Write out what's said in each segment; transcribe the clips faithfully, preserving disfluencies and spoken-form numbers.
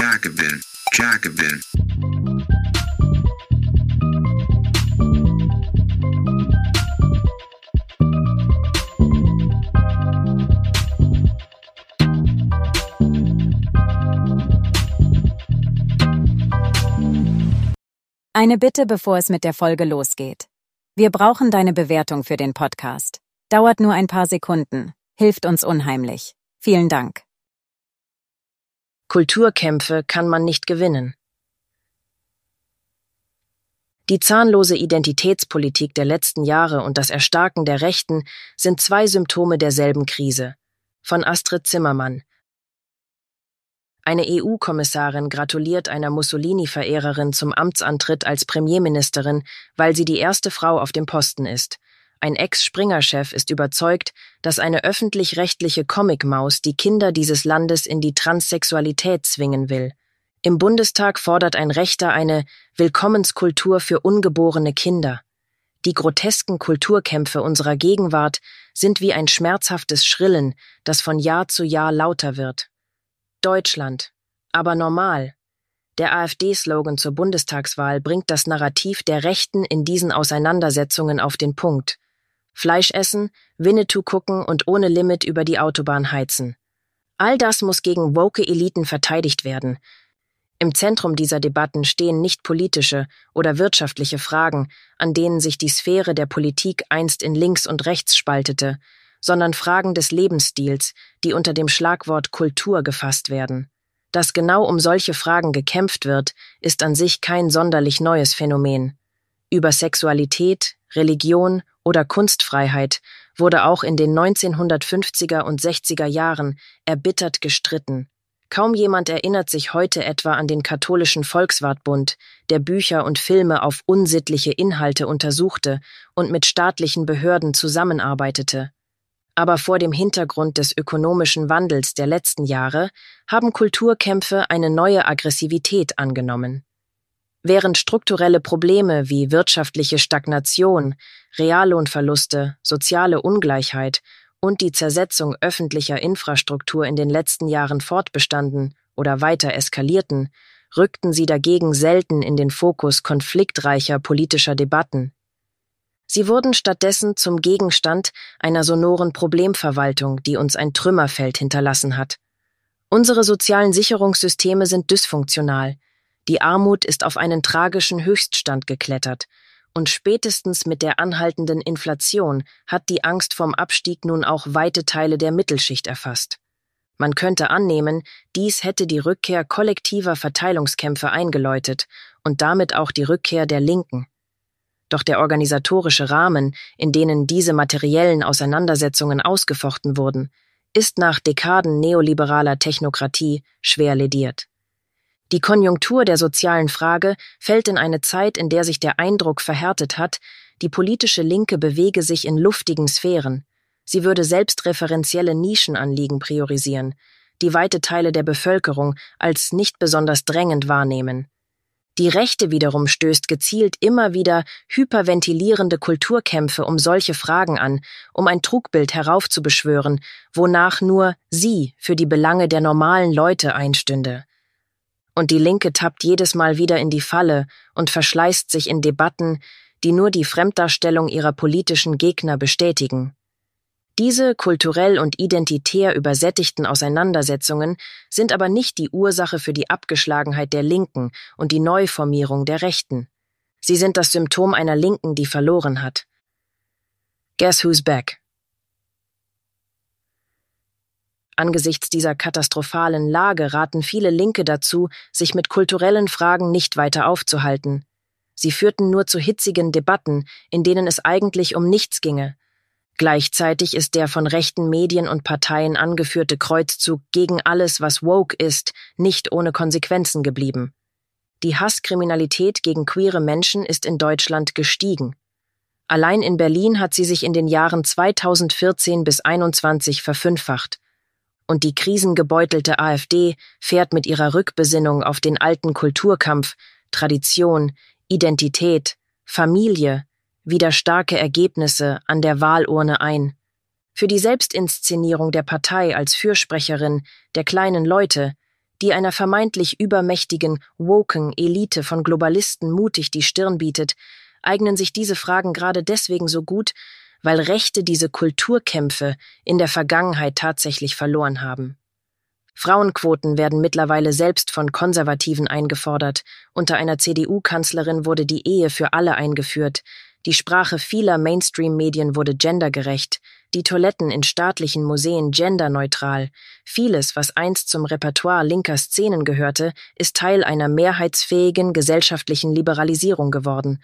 Jacobin, Jacobin. Eine Bitte, bevor es mit der Folge losgeht. Wir brauchen deine Bewertung für den Podcast. Dauert nur ein paar Sekunden, hilft uns unheimlich. Vielen Dank. Kulturkämpfe kann man nicht gewinnen. Die zahnlose Identitätspolitik der letzten Jahre und das Erstarken der Rechten sind zwei Symptome derselben Krise. Von Astrid Zimmermann. Eine E U-Kommissarin gratuliert einer Mussolini-Verehrerin zum Amtsantritt als Premierministerin, weil sie die erste Frau auf dem Posten ist. Ein Ex-Springer-Chef ist überzeugt, dass eine öffentlich-rechtliche Comicmaus die Kinder dieses Landes in die Transsexualität zwingen will. Im Bundestag fordert ein Rechter eine Willkommenskultur für ungeborene Kinder. Die grotesken Kulturkämpfe unserer Gegenwart sind wie ein schmerzhaftes Schrillen, das von Jahr zu Jahr lauter wird. Deutschland, aber normal. Der AfD-Slogan zur Bundestagswahl bringt das Narrativ der Rechten in diesen Auseinandersetzungen auf den Punkt. Fleisch essen, Winnetou gucken und ohne Limit über die Autobahn heizen. All das muss gegen woke Eliten verteidigt werden. Im Zentrum dieser Debatten stehen nicht politische oder wirtschaftliche Fragen, an denen sich die Sphäre der Politik einst in links und rechts spaltete, sondern Fragen des Lebensstils, die unter dem Schlagwort Kultur gefasst werden. Dass genau um solche Fragen gekämpft wird, ist an sich kein sonderlich neues Phänomen. Über Sexualität, Religion oder Kunstfreiheit wurde auch in den neunzehnhundertfünfziger und sechziger Jahren erbittert gestritten. Kaum jemand erinnert sich heute etwa an den katholischen Volkswartbund, der Bücher und Filme auf unsittliche Inhalte untersuchte und mit staatlichen Behörden zusammenarbeitete. Aber vor dem Hintergrund des ökonomischen Wandels der letzten Jahre haben Kulturkämpfe eine neue Aggressivität angenommen. Während strukturelle Probleme wie wirtschaftliche Stagnation, Reallohnverluste, soziale Ungleichheit und die Zersetzung öffentlicher Infrastruktur in den letzten Jahren fortbestanden oder weiter eskalierten, rückten sie dagegen selten in den Fokus konfliktreicher politischer Debatten. Sie wurden stattdessen zum Gegenstand einer sonoren Problemverwaltung, die uns ein Trümmerfeld hinterlassen hat. Unsere sozialen Sicherungssysteme sind dysfunktional. Die Armut ist auf einen tragischen Höchststand geklettert. Und spätestens mit der anhaltenden Inflation hat die Angst vorm Abstieg nun auch weite Teile der Mittelschicht erfasst. Man könnte annehmen, dies hätte die Rückkehr kollektiver Verteilungskämpfe eingeläutet und damit auch die Rückkehr der Linken. Doch der organisatorische Rahmen, in denen diese materiellen Auseinandersetzungen ausgefochten wurden, ist nach Dekaden neoliberaler Technokratie schwer lediert. Die Konjunktur der sozialen Frage fällt in eine Zeit, in der sich der Eindruck verhärtet hat, die politische Linke bewege sich in luftigen Sphären. Sie würde selbstreferenzielle Nischenanliegen priorisieren, die weite Teile der Bevölkerung als nicht besonders drängend wahrnehmen. Die Rechte wiederum stößt gezielt immer wieder hyperventilierende Kulturkämpfe um solche Fragen an, um ein Trugbild heraufzubeschwören, wonach nur sie für die Belange der normalen Leute einstünde. Und die Linke tappt jedes Mal wieder in die Falle und verschleißt sich in Debatten, die nur die Fremddarstellung ihrer politischen Gegner bestätigen. Diese kulturell und identitär übersättigten Auseinandersetzungen sind aber nicht die Ursache für die Abgeschlagenheit der Linken und die Neuformierung der Rechten. Sie sind das Symptom einer Linken, die verloren hat. Guess who's back? Angesichts dieser katastrophalen Lage raten viele Linke dazu, sich mit kulturellen Fragen nicht weiter aufzuhalten. Sie führten nur zu hitzigen Debatten, in denen es eigentlich um nichts ginge. Gleichzeitig ist der von rechten Medien und Parteien angeführte Kreuzzug gegen alles, was woke ist, nicht ohne Konsequenzen geblieben. Die Hasskriminalität gegen queere Menschen ist in Deutschland gestiegen. Allein in Berlin hat sie sich in den Jahren zweitausendvierzehn bis einundzwanzig verfünffacht. Und die krisengebeutelte AfD fährt mit ihrer Rückbesinnung auf den alten Kulturkampf, Tradition, Identität, Familie, wieder starke Ergebnisse an der Wahlurne ein. Für die Selbstinszenierung der Partei als Fürsprecherin der kleinen Leute, die einer vermeintlich übermächtigen, woken Elite von Globalisten mutig die Stirn bietet, eignen sich diese Fragen gerade deswegen so gut, weil Rechte diese Kulturkämpfe in der Vergangenheit tatsächlich verloren haben. Frauenquoten werden mittlerweile selbst von Konservativen eingefordert. Unter einer C D U-Kanzlerin wurde die Ehe für alle eingeführt. Die Sprache vieler Mainstream-Medien wurde gendergerecht. Die Toiletten in staatlichen Museen genderneutral. Vieles, was einst zum Repertoire linker Szenen gehörte, ist Teil einer mehrheitsfähigen gesellschaftlichen Liberalisierung geworden.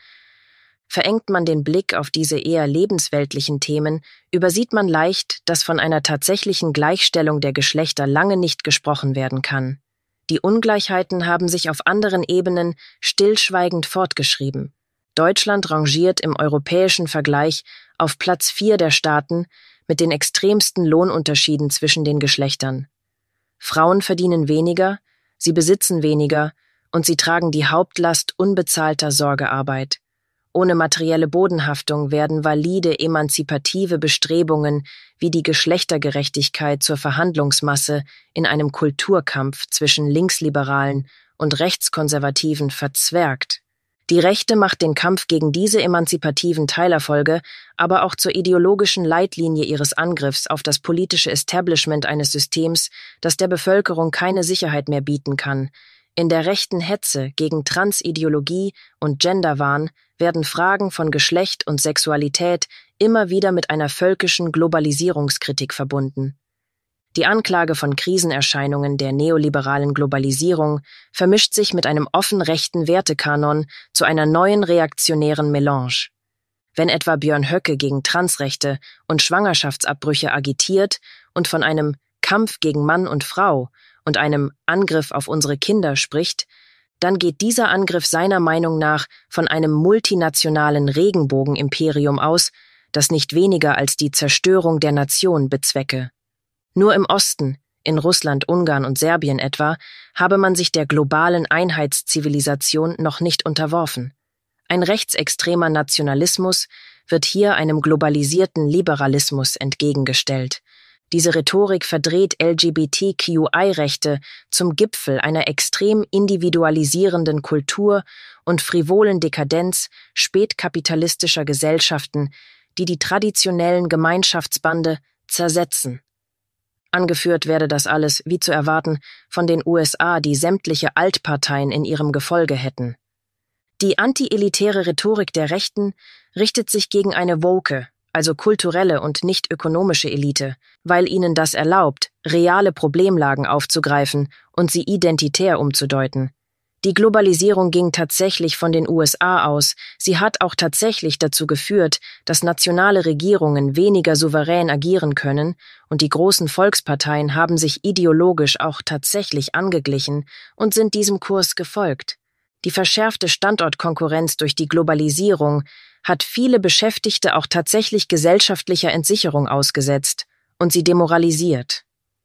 Verengt man den Blick auf diese eher lebensweltlichen Themen, übersieht man leicht, dass von einer tatsächlichen Gleichstellung der Geschlechter lange nicht gesprochen werden kann. Die Ungleichheiten haben sich auf anderen Ebenen stillschweigend fortgeschrieben. Deutschland rangiert im europäischen Vergleich auf Platz vier der Staaten mit den extremsten Lohnunterschieden zwischen den Geschlechtern. Frauen verdienen weniger, sie besitzen weniger und sie tragen die Hauptlast unbezahlter Sorgearbeit. Ohne materielle Bodenhaftung werden valide emanzipative Bestrebungen wie die Geschlechtergerechtigkeit zur Verhandlungsmasse in einem Kulturkampf zwischen Linksliberalen und Rechtskonservativen verzwergt. Die Rechte macht den Kampf gegen diese emanzipativen Teilerfolge aber auch zur ideologischen Leitlinie ihres Angriffs auf das politische Establishment eines Systems, das der Bevölkerung keine Sicherheit mehr bieten kann. In der rechten Hetze gegen Transideologie und Genderwahn werden Fragen von Geschlecht und Sexualität immer wieder mit einer völkischen Globalisierungskritik verbunden. Die Anklage von Krisenerscheinungen der neoliberalen Globalisierung vermischt sich mit einem offen rechten Wertekanon zu einer neuen reaktionären Melange. Wenn etwa Björn Höcke gegen Transrechte und Schwangerschaftsabbrüche agitiert und von einem Kampf gegen Mann und Frau und einem Angriff auf unsere Kinder spricht, dann geht dieser Angriff seiner Meinung nach von einem multinationalen Regenbogenimperium aus, das nicht weniger als die Zerstörung der Nation bezwecke. Nur im Osten, in Russland, Ungarn und Serbien etwa, habe man sich der globalen Einheitszivilisation noch nicht unterworfen. Ein rechtsextremer Nationalismus wird hier einem globalisierten Liberalismus entgegengestellt. Diese Rhetorik verdreht L G B T Q I-Rechte zum Gipfel einer extrem individualisierenden Kultur und frivolen Dekadenz spätkapitalistischer Gesellschaften, die die traditionellen Gemeinschaftsbande zersetzen. Angeführt werde das alles, wie zu erwarten, von den U S A, die sämtliche Altparteien in ihrem Gefolge hätten. Die anti-elitäre Rhetorik der Rechten richtet sich gegen eine woke, also kulturelle und nicht ökonomische Elite, weil ihnen das erlaubt, reale Problemlagen aufzugreifen und sie identitär umzudeuten. Die Globalisierung ging tatsächlich von den U S A aus, sie hat auch tatsächlich dazu geführt, dass nationale Regierungen weniger souverän agieren können, und die großen Volksparteien haben sich ideologisch auch tatsächlich angeglichen und sind diesem Kurs gefolgt. Die verschärfte Standortkonkurrenz durch die Globalisierung hat viele Beschäftigte auch tatsächlich gesellschaftlicher Entsicherung ausgesetzt und sie demoralisiert.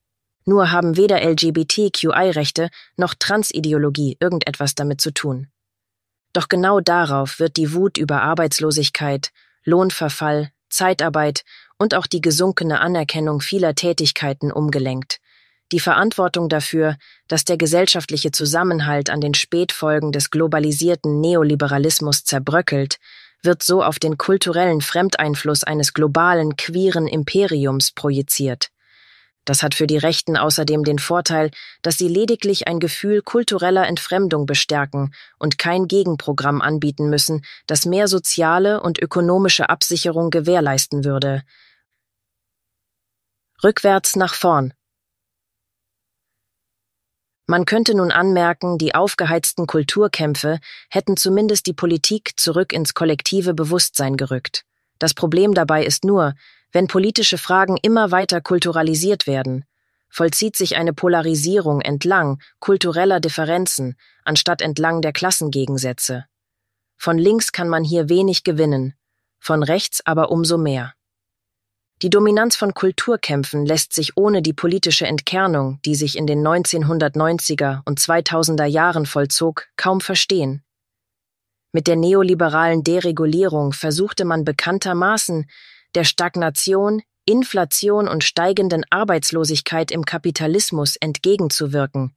Nur haben weder L G B T Q I-Rechte noch Transideologie irgendetwas damit zu tun. Doch genau darauf wird die Wut über Arbeitslosigkeit, Lohnverfall, Zeitarbeit und auch die gesunkene Anerkennung vieler Tätigkeiten umgelenkt. Die Verantwortung dafür, dass der gesellschaftliche Zusammenhalt an den Spätfolgen des globalisierten Neoliberalismus zerbröckelt, wird so auf den kulturellen Fremdeinfluss eines globalen queeren Imperiums projiziert. Das hat für die Rechten außerdem den Vorteil, dass sie lediglich ein Gefühl kultureller Entfremdung bestärken und kein Gegenprogramm anbieten müssen, das mehr soziale und ökonomische Absicherung gewährleisten würde. Rückwärts nach vorn. Man könnte nun anmerken, die aufgeheizten Kulturkämpfe hätten zumindest die Politik zurück ins kollektive Bewusstsein gerückt. Das Problem dabei ist nur, wenn politische Fragen immer weiter kulturalisiert werden, vollzieht sich eine Polarisierung entlang kultureller Differenzen, anstatt entlang der Klassengegensätze. Von links kann man hier wenig gewinnen, von rechts aber umso mehr. Die Dominanz von Kulturkämpfen lässt sich ohne die politische Entkernung, die sich in den neunzehnhundertneunziger und zweitausender Jahren vollzog, kaum verstehen. Mit der neoliberalen Deregulierung versuchte man bekanntermaßen, der Stagnation, Inflation und steigenden Arbeitslosigkeit im Kapitalismus entgegenzuwirken.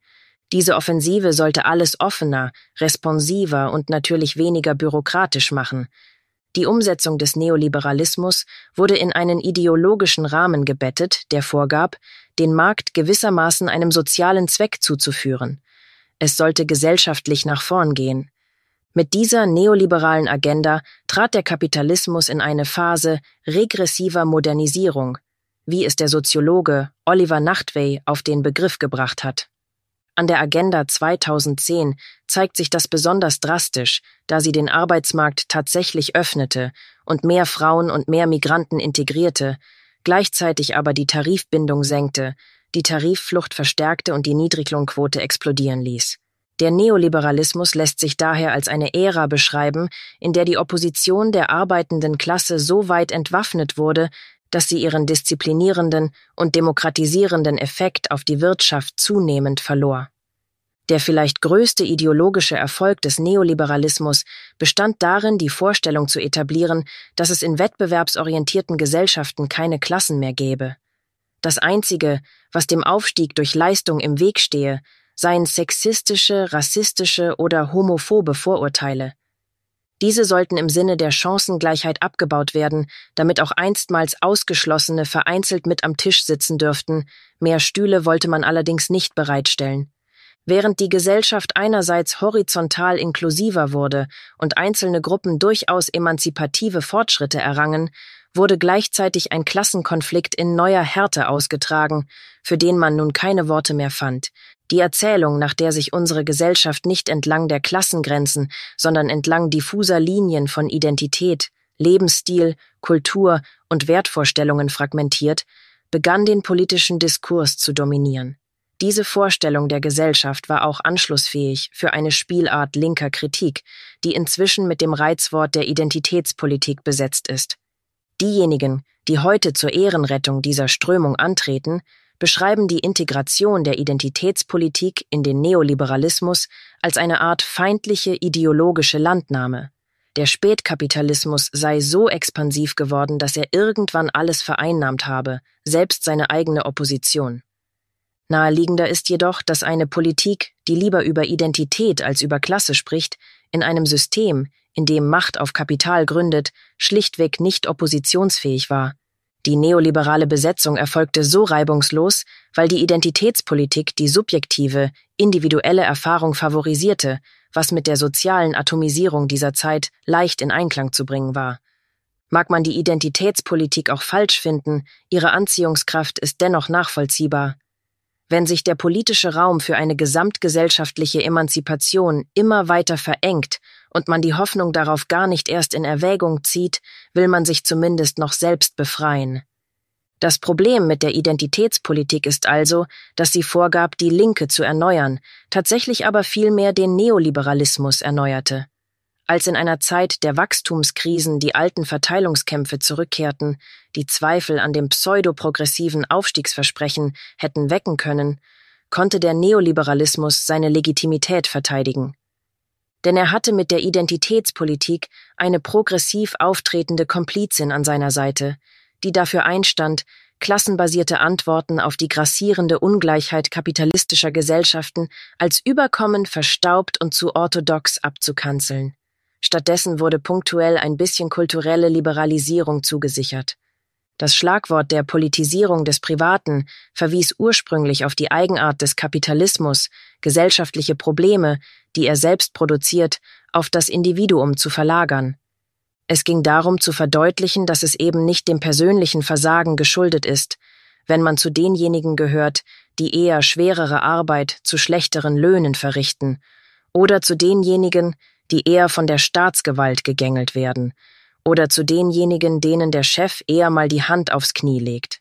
Diese Offensive sollte alles offener, responsiver und natürlich weniger bürokratisch machen. Die Umsetzung des Neoliberalismus wurde in einen ideologischen Rahmen gebettet, der vorgab, den Markt gewissermaßen einem sozialen Zweck zuzuführen. Es sollte gesellschaftlich nach vorn gehen. Mit dieser neoliberalen Agenda trat der Kapitalismus in eine Phase regressiver Modernisierung, wie es der Soziologe Oliver Nachtwey auf den Begriff gebracht hat. An der Agenda zweitausendzehn zeigt sich das besonders drastisch, da sie den Arbeitsmarkt tatsächlich öffnete und mehr Frauen und mehr Migranten integrierte, gleichzeitig aber die Tarifbindung senkte, die Tarifflucht verstärkte und die Niedriglohnquote explodieren ließ. Der Neoliberalismus lässt sich daher als eine Ära beschreiben, in der die Opposition der arbeitenden Klasse so weit entwaffnet wurde, dass sie ihren disziplinierenden und demokratisierenden Effekt auf die Wirtschaft zunehmend verlor. Der vielleicht größte ideologische Erfolg des Neoliberalismus bestand darin, die Vorstellung zu etablieren, dass es in wettbewerbsorientierten Gesellschaften keine Klassen mehr gäbe. Das Einzige, was dem Aufstieg durch Leistung im Weg stehe, seien sexistische, rassistische oder homophobe Vorurteile. Diese sollten im Sinne der Chancengleichheit abgebaut werden, damit auch einstmals Ausgeschlossene vereinzelt mit am Tisch sitzen dürften, mehr Stühle wollte man allerdings nicht bereitstellen. Während die Gesellschaft einerseits horizontal inklusiver wurde und einzelne Gruppen durchaus emanzipative Fortschritte errangen, wurde gleichzeitig ein Klassenkonflikt in neuer Härte ausgetragen, für den man nun keine Worte mehr fand. Die Erzählung, nach der sich unsere Gesellschaft nicht entlang der Klassengrenzen, sondern entlang diffuser Linien von Identität, Lebensstil, Kultur und Wertvorstellungen fragmentiert, begann den politischen Diskurs zu dominieren. Diese Vorstellung der Gesellschaft war auch anschlussfähig für eine Spielart linker Kritik, die inzwischen mit dem Reizwort der Identitätspolitik besetzt ist. Diejenigen, die heute zur Ehrenrettung dieser Strömung antreten, beschreiben die Integration der Identitätspolitik in den Neoliberalismus als eine Art feindliche ideologische Landnahme. Der Spätkapitalismus sei so expansiv geworden, dass er irgendwann alles vereinnahmt habe, selbst seine eigene Opposition. Naheliegender ist jedoch, dass eine Politik, die lieber über Identität als über Klasse spricht, in einem System, in dem Macht auf Kapital gründet, schlichtweg nicht oppositionsfähig war. Die neoliberale Besetzung erfolgte so reibungslos, weil die Identitätspolitik die subjektive, individuelle Erfahrung favorisierte, was mit der sozialen Atomisierung dieser Zeit leicht in Einklang zu bringen war. Mag man die Identitätspolitik auch falsch finden, ihre Anziehungskraft ist dennoch nachvollziehbar. Wenn sich der politische Raum für eine gesamtgesellschaftliche Emanzipation immer weiter verengt und man die Hoffnung darauf gar nicht erst in Erwägung zieht, will man sich zumindest noch selbst befreien. Das Problem mit der Identitätspolitik ist also, dass sie vorgab, die Linke zu erneuern, tatsächlich aber vielmehr den Neoliberalismus erneuerte. Als in einer Zeit der Wachstumskrisen die alten Verteilungskämpfe zurückkehrten, die Zweifel an dem pseudoprogressiven Aufstiegsversprechen hätten wecken können, konnte der Neoliberalismus seine Legitimität verteidigen. Denn er hatte mit der Identitätspolitik eine progressiv auftretende Komplizin an seiner Seite, die dafür einstand, klassenbasierte Antworten auf die grassierende Ungleichheit kapitalistischer Gesellschaften als überkommen, verstaubt und zu orthodox abzukanzeln. Stattdessen wurde punktuell ein bisschen kulturelle Liberalisierung zugesichert. Das Schlagwort der Politisierung des Privaten verwies ursprünglich auf die Eigenart des Kapitalismus, gesellschaftliche Probleme, die er selbst produziert, auf das Individuum zu verlagern. Es ging darum zu verdeutlichen, dass es eben nicht dem persönlichen Versagen geschuldet ist, wenn man zu denjenigen gehört, die eher schwerere Arbeit zu schlechteren Löhnen verrichten, oder zu denjenigen, die eher von der Staatsgewalt gegängelt werden, oder zu denjenigen, denen der Chef eher mal die Hand aufs Knie legt.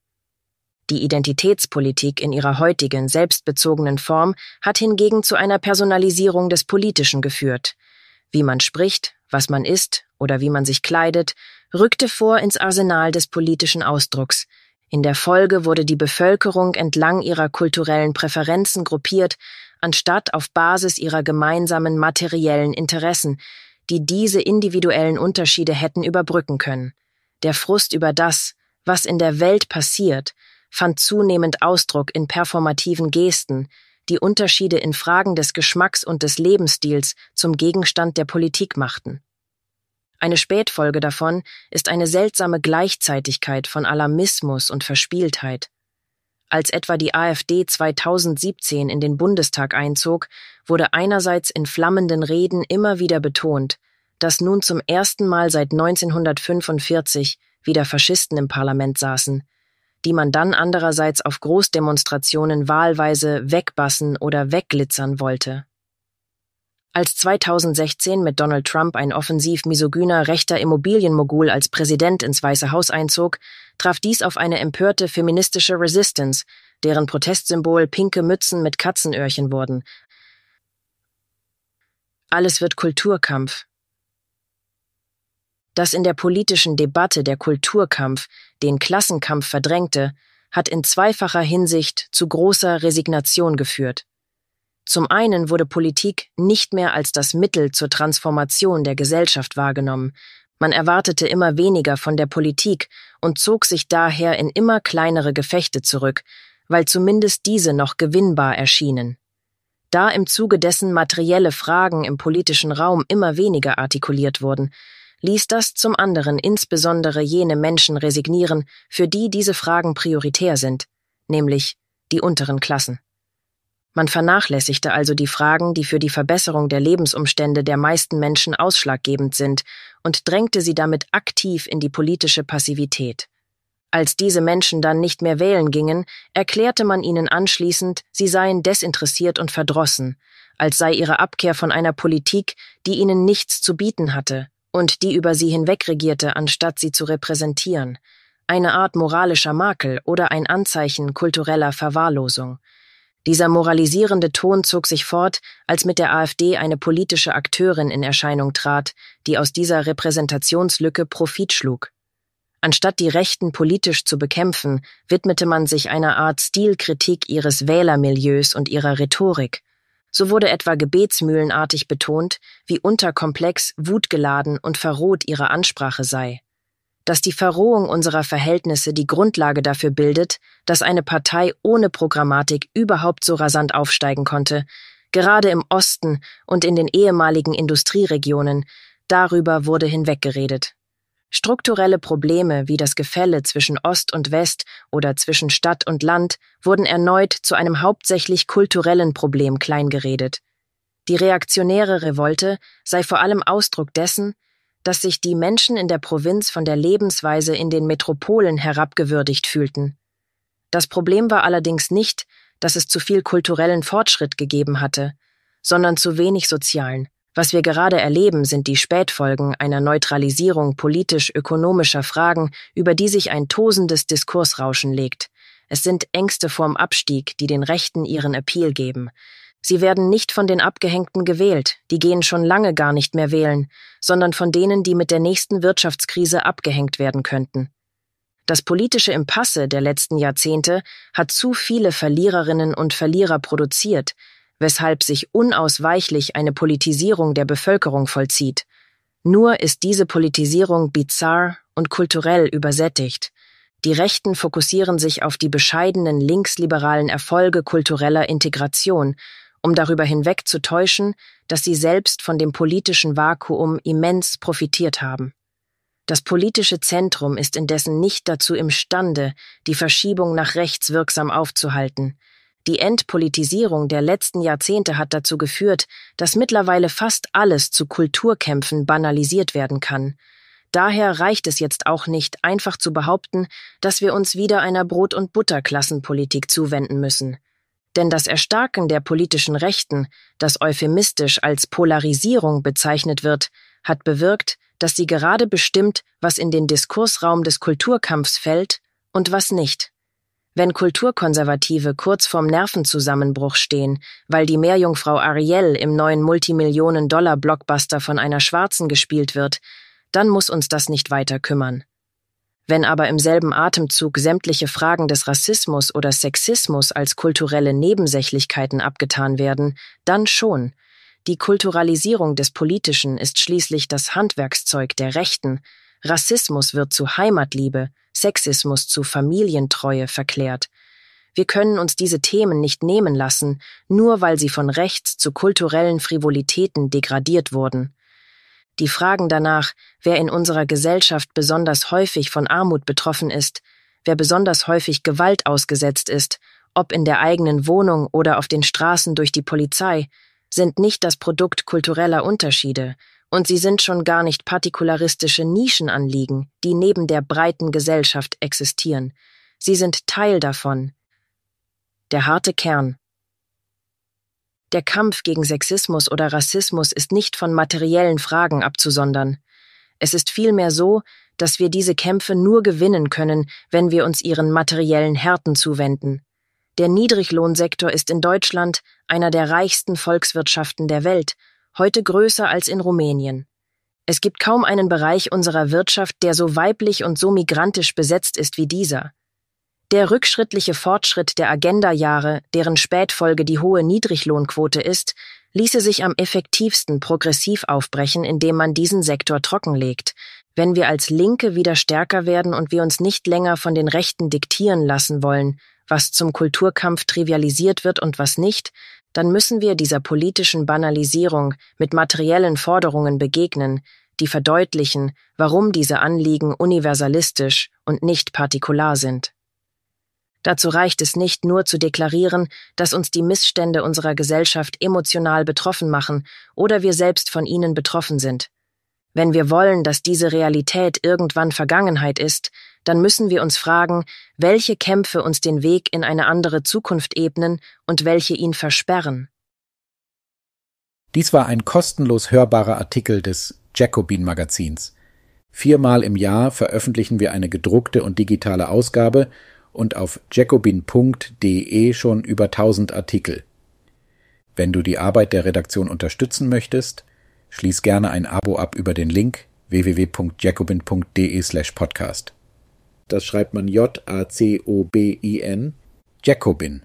Die Identitätspolitik in ihrer heutigen, selbstbezogenen Form hat hingegen zu einer Personalisierung des Politischen geführt. Wie man spricht, was man isst oder wie man sich kleidet, rückte vor ins Arsenal des politischen Ausdrucks. In der Folge wurde die Bevölkerung entlang ihrer kulturellen Präferenzen gruppiert, anstatt auf Basis ihrer gemeinsamen materiellen Interessen, die diese individuellen Unterschiede hätten überbrücken können. Der Frust über das, was in der Welt passiert, fand zunehmend Ausdruck in performativen Gesten, die Unterschiede in Fragen des Geschmacks und des Lebensstils zum Gegenstand der Politik machten. Eine Spätfolge davon ist eine seltsame Gleichzeitigkeit von Alarmismus und Verspieltheit. Als etwa die AfD zweitausendsiebzehn in den Bundestag einzog, wurde einerseits in flammenden Reden immer wieder betont, dass nun zum ersten Mal seit neunzehnhundertfünfundvierzig wieder Faschisten im Parlament saßen, die man dann andererseits auf Großdemonstrationen wahlweise wegbassen oder wegglitzern wollte. Als zweitausendsechzehn mit Donald Trump ein offensiv misogyner rechter Immobilienmogul als Präsident ins Weiße Haus einzog, traf dies auf eine empörte feministische Resistance, deren Protestsymbol pinke Mützen mit Katzenöhrchen wurden. Alles wird Kulturkampf. Dass in der politischen Debatte der Kulturkampf den Klassenkampf verdrängte, hat in zweifacher Hinsicht zu großer Resignation geführt. Zum einen wurde Politik nicht mehr als das Mittel zur Transformation der Gesellschaft wahrgenommen. Man erwartete immer weniger von der Politik und zog sich daher in immer kleinere Gefechte zurück, weil zumindest diese noch gewinnbar erschienen. Da im Zuge dessen materielle Fragen im politischen Raum immer weniger artikuliert wurden, ließ das zum anderen insbesondere jene Menschen resignieren, für die diese Fragen prioritär sind, nämlich die unteren Klassen. Man vernachlässigte also die Fragen, die für die Verbesserung der Lebensumstände der meisten Menschen ausschlaggebend sind, und drängte sie damit aktiv in die politische Passivität. Als diese Menschen dann nicht mehr wählen gingen, erklärte man ihnen anschließend, sie seien desinteressiert und verdrossen, als sei ihre Abkehr von einer Politik, die ihnen nichts zu bieten hatte und die über sie hinwegregierte, anstatt sie zu repräsentieren, eine Art moralischer Makel oder ein Anzeichen kultureller Verwahrlosung. Dieser moralisierende Ton zog sich fort, als mit der AfD eine politische Akteurin in Erscheinung trat, die aus dieser Repräsentationslücke Profit schlug. Anstatt die Rechten politisch zu bekämpfen, widmete man sich einer Art Stilkritik ihres Wählermilieus und ihrer Rhetorik. So wurde etwa gebetsmühlenartig betont, wie unterkomplex, wutgeladen und verroht ihre Ansprache sei. Dass die Verrohung unserer Verhältnisse die Grundlage dafür bildet, dass eine Partei ohne Programmatik überhaupt so rasant aufsteigen konnte, gerade im Osten und in den ehemaligen Industrieregionen, darüber wurde hinweggeredet. Strukturelle Probleme wie das Gefälle zwischen Ost und West oder zwischen Stadt und Land wurden erneut zu einem hauptsächlich kulturellen Problem kleingeredet. Die reaktionäre Revolte sei vor allem Ausdruck dessen, dass sich die Menschen in der Provinz von der Lebensweise in den Metropolen herabgewürdigt fühlten. Das Problem war allerdings nicht, dass es zu viel kulturellen Fortschritt gegeben hatte, sondern zu wenig sozialen. Was wir gerade erleben, sind die Spätfolgen einer Neutralisierung politisch-ökonomischer Fragen, über die sich ein tosendes Diskursrauschen legt. Es sind Ängste vorm Abstieg, die den Rechten ihren Appeal geben. Sie werden nicht von den Abgehängten gewählt, die gehen schon lange gar nicht mehr wählen, sondern von denen, die mit der nächsten Wirtschaftskrise abgehängt werden könnten. Das politische Impasse der letzten Jahrzehnte hat zu viele Verliererinnen und Verlierer produziert, weshalb sich unausweichlich eine Politisierung der Bevölkerung vollzieht. Nur ist diese Politisierung bizarr und kulturell übersättigt. Die Rechten fokussieren sich auf die bescheidenen linksliberalen Erfolge kultureller Integration, um darüber hinweg zu täuschen, dass sie selbst von dem politischen Vakuum immens profitiert haben. Das politische Zentrum ist indessen nicht dazu imstande, die Verschiebung nach rechts wirksam aufzuhalten. Die Entpolitisierung der letzten Jahrzehnte hat dazu geführt, dass mittlerweile fast alles zu Kulturkämpfen banalisiert werden kann. Daher reicht es jetzt auch nicht, einfach zu behaupten, dass wir uns wieder einer Brot- und Butterklassenpolitik zuwenden müssen. Denn das Erstarken der politischen Rechten, das euphemistisch als Polarisierung bezeichnet wird, hat bewirkt, dass sie gerade bestimmt, was in den Diskursraum des Kulturkampfs fällt und was nicht. Wenn Kulturkonservative kurz vorm Nervenzusammenbruch stehen, weil die Meerjungfrau Ariel im neuen Multimillionen-Dollar-Blockbuster von einer Schwarzen gespielt wird, dann muss uns das nicht weiter kümmern. Wenn aber im selben Atemzug sämtliche Fragen des Rassismus oder Sexismus als kulturelle Nebensächlichkeiten abgetan werden, dann schon. Die Kulturalisierung des Politischen ist schließlich das Handwerkszeug der Rechten. Rassismus wird zu Heimatliebe, Sexismus zu Familientreue verklärt. Wir können uns diese Themen nicht nehmen lassen, nur weil sie von rechts zu kulturellen Frivolitäten degradiert wurden. Die Fragen danach, wer in unserer Gesellschaft besonders häufig von Armut betroffen ist, wer besonders häufig Gewalt ausgesetzt ist, ob in der eigenen Wohnung oder auf den Straßen durch die Polizei, sind nicht das Produkt kultureller Unterschiede, und sie sind schon gar nicht partikularistische Nischenanliegen, die neben der breiten Gesellschaft existieren. Sie sind Teil davon. Der harte Kern. Der Kampf gegen Sexismus oder Rassismus ist nicht von materiellen Fragen abzusondern. Es ist vielmehr so, dass wir diese Kämpfe nur gewinnen können, wenn wir uns ihren materiellen Härten zuwenden. Der Niedriglohnsektor ist in Deutschland einer der reichsten Volkswirtschaften der Welt, heute größer als in Rumänien. Es gibt kaum einen Bereich unserer Wirtschaft, der so weiblich und so migrantisch besetzt ist wie dieser. Der rückschrittliche Fortschritt der Agenda-Jahre, deren Spätfolge die hohe Niedriglohnquote ist, ließe sich am effektivsten progressiv aufbrechen, indem man diesen Sektor trockenlegt. Wenn wir als Linke wieder stärker werden und wir uns nicht länger von den Rechten diktieren lassen wollen, was zum Kulturkampf trivialisiert wird und was nicht, dann müssen wir dieser politischen Banalisierung mit materiellen Forderungen begegnen, die verdeutlichen, warum diese Anliegen universalistisch und nicht partikular sind. Dazu reicht es nicht nur zu deklarieren, dass uns die Missstände unserer Gesellschaft emotional betroffen machen oder wir selbst von ihnen betroffen sind. Wenn wir wollen, dass diese Realität irgendwann Vergangenheit ist, dann müssen wir uns fragen, welche Kämpfe uns den Weg in eine andere Zukunft ebnen und welche ihn versperren. Dies war ein kostenlos hörbarer Artikel des Jacobin-Magazins. Viermal im Jahr veröffentlichen wir eine gedruckte und digitale Ausgabe und auf jacobin punkt de schon über tausend Artikel. Wenn du die Arbeit der Redaktion unterstützen möchtest, schließ gerne ein Abo ab über den Link w w w punkt jacobin punkt de slash podcast. Das schreibt man J A C O B I N, Jacobin.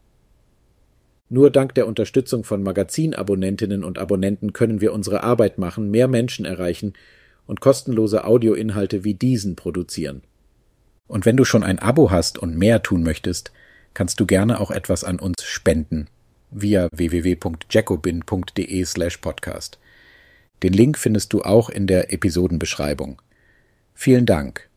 Nur dank der Unterstützung von Magazinabonnentinnen und Abonnenten können wir unsere Arbeit machen, mehr Menschen erreichen und kostenlose Audioinhalte wie diesen produzieren. Und wenn du schon ein Abo hast und mehr tun möchtest, kannst du gerne auch etwas an uns spenden via w w w punkt jacobin punkt de slash podcast. Den Link findest du auch in der Episodenbeschreibung. Vielen Dank.